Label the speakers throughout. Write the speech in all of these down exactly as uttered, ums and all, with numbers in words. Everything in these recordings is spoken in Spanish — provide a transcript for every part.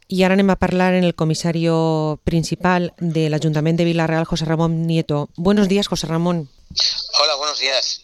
Speaker 1: I ara anem a parlar en el comisario principal del Ayuntamiento de Vila-real, José Ramón Nieto. Buenos días, José Ramón.
Speaker 2: Hola, buenos días.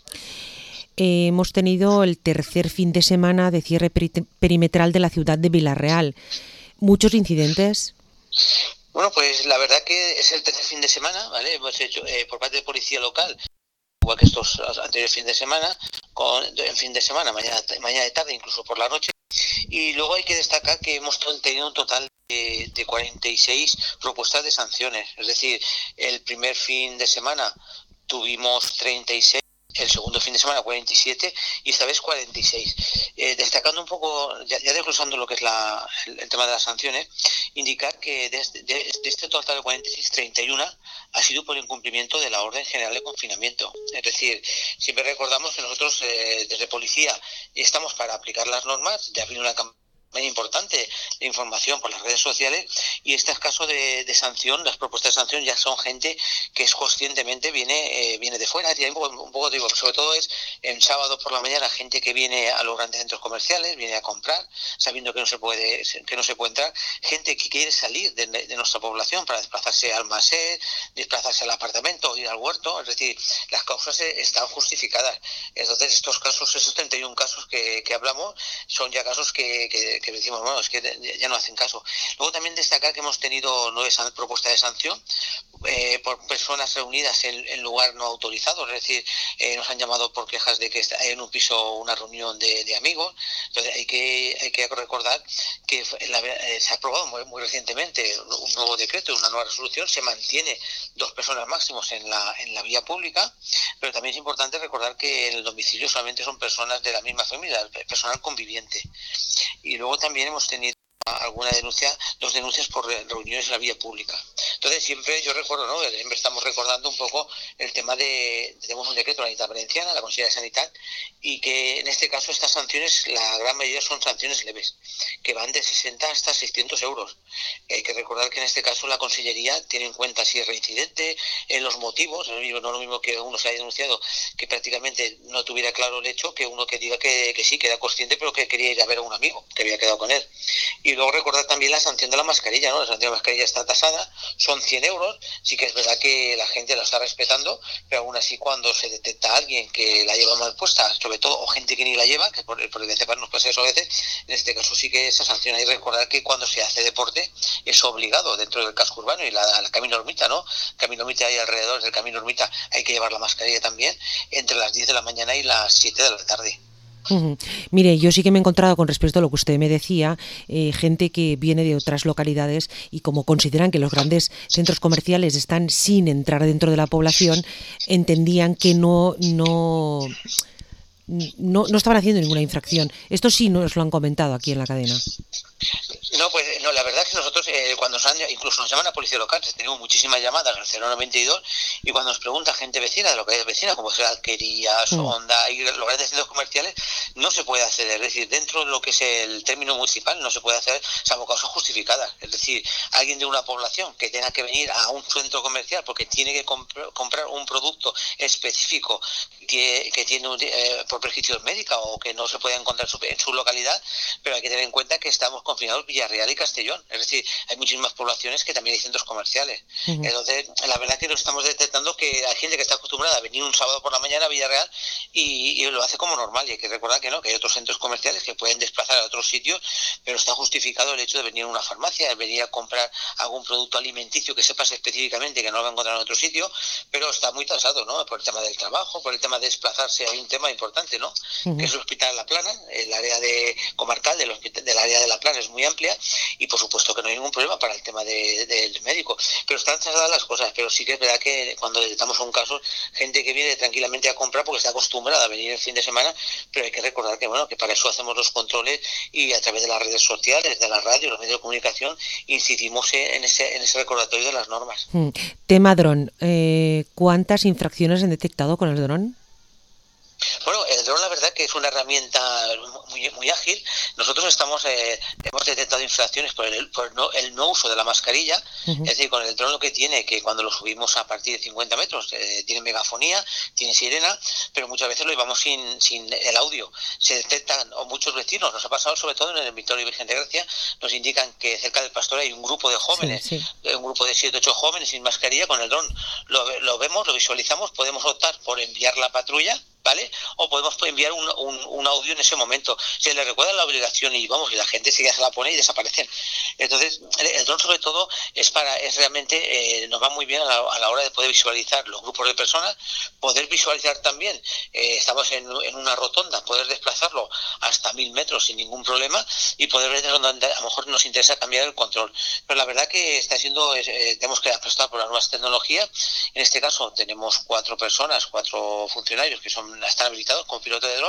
Speaker 1: Eh, hemos tenido el tercer fin de semana de cierre peri- perimetral de la ciudad de Vila-real. ¿Muchos incidentes?
Speaker 2: Bueno, pues la verdad que es el tercer fin de semana, ¿vale? Hemos hecho eh, por parte de policía local, igual que estos anteriores fines de semana, con en fin de semana, mañana, mañana de tarde, incluso por la noche. Y luego hay que destacar que hemos tenido un total de, de cuarenta y seis propuestas de sanciones. Es decir, el primer fin de semana tuvimos treinta y seis, el segundo fin de semana cuarenta y siete y esta vez cuarenta y seis. Eh, destacando un poco, ya, ya desglosando lo que es la, el, el tema de las sanciones, indicar que de, de, de este total de cuarenta y seis, treinta y uno ha sido por incumplimiento de la orden general de confinamiento. Es decir, siempre recordamos que nosotros eh, desde policía estamos para aplicar las normas, de abrir una campaña importante de información por las redes sociales, y este caso de, de sanción, las propuestas de sanción ya son gente que es conscientemente viene eh, viene de fuera. Y un poco, un poco digo, sobre todo es en sábado por la mañana, gente que viene a los grandes centros comerciales, viene a comprar sabiendo que no se puede que no se puede entrar, gente que quiere salir de, de nuestra población para desplazarse al Masé, desplazarse al apartamento, ir al huerto. Es decir, las causas están justificadas. Entonces estos casos, esos treinta y uno casos que, que hablamos, son ya casos que, que que decimos, bueno, es que ya no hacen caso. Luego también destacar que hemos tenido nueve propuestas de sanción eh, por personas reunidas en, en lugar no autorizado. Es decir, eh, nos han llamado por quejas de que hay en un piso una reunión de, de amigos. Entonces hay que hay que recordar que la, eh, se ha aprobado muy, muy recientemente un nuevo decreto, una nueva resolución, se mantiene dos personas máximos en la, en la vía pública, pero también es importante recordar que en el domicilio solamente son personas de la misma familia, personal conviviente. Y luego también hemos tenido alguna denuncia, dos denuncias por reuniones en la vía pública. Entonces siempre yo recuerdo, ¿no? Siempre estamos recordando un poco el tema de, tenemos un decreto de la Sanidad Valenciana, la Consejería de Sanidad, y que en este caso estas sanciones, la gran mayoría son sanciones leves, que van de sesenta hasta seiscientos euros. Hay que recordar que en este caso la Consellería tiene en cuenta si es reincidente, en los motivos, no es lo mismo que uno se haya denunciado que prácticamente no tuviera claro el hecho, que uno que diga que, que sí, que era consciente, pero que quería ir a ver a un amigo que había quedado con él. Y luego recordar también la sanción de la mascarilla, ¿no? La sanción de la mascarilla está tasada, son cien euros, sí que es verdad que la gente la está respetando, pero aún así cuando se detecta a alguien que la lleva mal puesta, sobre todo, o gente que ni la lleva, que por, por el nos pasa eso a veces, en este caso sí que esa sanción. Hay que recordar que cuando se hace deporte es obligado dentro del casco urbano y la, la Camino Ermita, ¿no? Camino Ermita hay alrededor del Camino Ermita, hay que llevar la mascarilla también, entre las diez de la mañana y las siete de la tarde.
Speaker 1: Uh-huh. Mire, yo sí que me he encontrado con respecto a lo que usted me decía, eh, gente que viene de otras localidades y como consideran que los grandes centros comerciales están sin entrar dentro de la población, entendían que no, no, no, no estaban haciendo ninguna infracción. Esto sí nos lo han comentado aquí en la cadena.
Speaker 2: No, pues no, la verdad es que nosotros eh, cuando nos han, incluso nos llaman a policía local, tenemos muchísimas llamadas al cero noventa y dos, y cuando nos pregunta gente vecina de localidades vecinas, como sea Alquerías, mm. Honda y los grandes centros comerciales, no se puede acceder. Es decir, dentro de lo que es el término municipal no se puede hacer, salvo causas justificadas. Es decir, alguien de una población que tenga que venir a un centro comercial porque tiene que comp- comprar un producto específico que, que tiene un, eh, por prescripción médica o que no se puede encontrar su, en su localidad, pero hay que tener en cuenta que estamos confinados Villarreal y Castellón. Es decir, hay muchísimas poblaciones que también hay centros comerciales. Uh-huh. Entonces, la verdad que nos estamos detectando que hay gente que está acostumbrada a venir un sábado por la mañana a Villarreal y, y lo hace como normal. Y hay que recordar que no, que hay otros centros comerciales que pueden desplazar a otros sitios, pero está justificado el hecho de venir a una farmacia, de venir a comprar algún producto alimenticio que sepas específicamente que no lo va a encontrar en otro sitio, pero está muy tasado, ¿no? Por el tema del trabajo, por el tema de desplazarse. Hay un tema importante, ¿no? Uh-huh. Que es el Hospital de La Plana, el área de comarcal del, del área de La Plana es muy amplia, y por supuesto que no hay ningún problema para el tema del de, de médico, pero están trasladadas las cosas. Pero sí que es verdad que cuando detectamos un caso, gente que viene tranquilamente a comprar porque está acostumbrada a venir el fin de semana, pero hay que recordar que bueno, que para eso hacemos los controles y a través de las redes sociales, de la radio, los medios de comunicación, incidimos en ese, en ese recordatorio de las normas.
Speaker 1: Hmm. Tema dron, eh, ¿cuántas infracciones han detectado con el dron?
Speaker 2: Bueno, el dron la verdad que es una herramienta muy, muy ágil. Nosotros estamos eh, hemos detectado infracciones por, el, por no, el no uso de la mascarilla. Uh-huh. Es decir, con el dron lo que tiene que cuando lo subimos a partir de cincuenta metros eh, tiene megafonía, tiene sirena, pero muchas veces lo llevamos sin, sin el audio. Se detectan, o muchos vecinos, nos ha pasado sobre todo en el Ermitorio Virgen de Gracia, nos indican que cerca del pastor hay un grupo de jóvenes, sí, sí. un grupo de siete ocho jóvenes sin mascarilla. Con el dron lo, lo vemos, lo visualizamos, podemos optar por enviar la patrulla, ¿vale? O podemos enviar un, un, un audio en ese momento. Se le recuerda la obligación y vamos, y la gente se, se la pone y desaparecen. Entonces, el, el dron sobre todo es para, es realmente, eh, nos va muy bien a la, a la hora de poder visualizar los grupos de personas, poder visualizar también, eh, estamos en, en una rotonda, poder desplazarlo hasta mil metros sin ningún problema y poder ver donde a lo mejor nos interesa cambiar el control. Pero la verdad que está siendo, eh, tenemos que apostar por las nuevas tecnologías. En este caso tenemos cuatro personas, cuatro funcionarios que son están habilitados con piloto de dron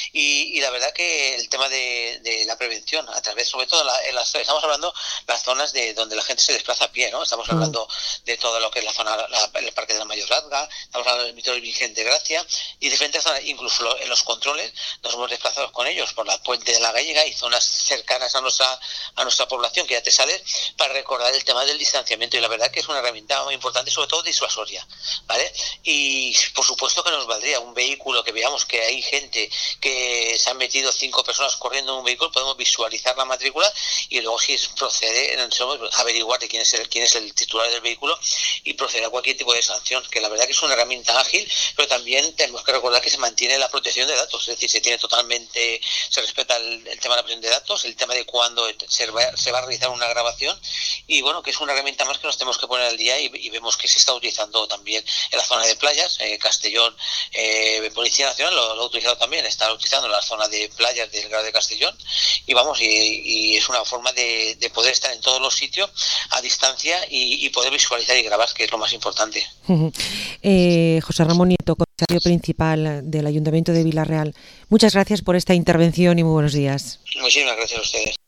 Speaker 2: y, y la verdad que el tema de, de la prevención a través, sobre todo en, la, en las estamos hablando las zonas de donde la gente se desplaza a pie, ¿no? Estamos hablando mm. de todo lo que es la zona, la, el Parque de la Mayorazga, estamos hablando del Ermitorio Virgen de Gracia y diferentes zonas, incluso en los controles nos hemos desplazado con ellos por la Puente de la Gallega y zonas cercanas a nuestra a nuestra población que ya te sales para recordar el tema del distanciamiento y la verdad que es una herramienta muy importante, sobre todo disuasoria, ¿vale? Y por supuesto que nos valdría un vehículo que veamos que hay gente que se han metido cinco personas corriendo en un vehículo, podemos visualizar la matrícula y luego si procede averiguar de quién es el quién es el titular del vehículo y proceder a cualquier tipo de sanción, que la verdad que es una herramienta ágil, pero también tenemos que recordar que se mantiene la protección de datos, es decir, se tiene totalmente, se respeta el, el tema de la protección de datos, el tema de cuándo se va, se va a realizar una grabación y bueno, que es una herramienta más que nos tenemos que poner al día y, y vemos que se está utilizando también en la zona de playas, eh, Castellón, eh, Policía Nacional lo, lo ha utilizado también, está utilizando la zona de playas del Grado de Castellón y vamos, y, y es una forma de, de poder estar en todos los sitios a distancia y, y poder visualizar y grabar, que es lo más importante.
Speaker 1: Uh-huh. eh, José Ramón Nieto, comisario principal del Ayuntamiento de Vila Real, muchas gracias por esta intervención y muy buenos días.
Speaker 2: Muchísimas gracias a ustedes.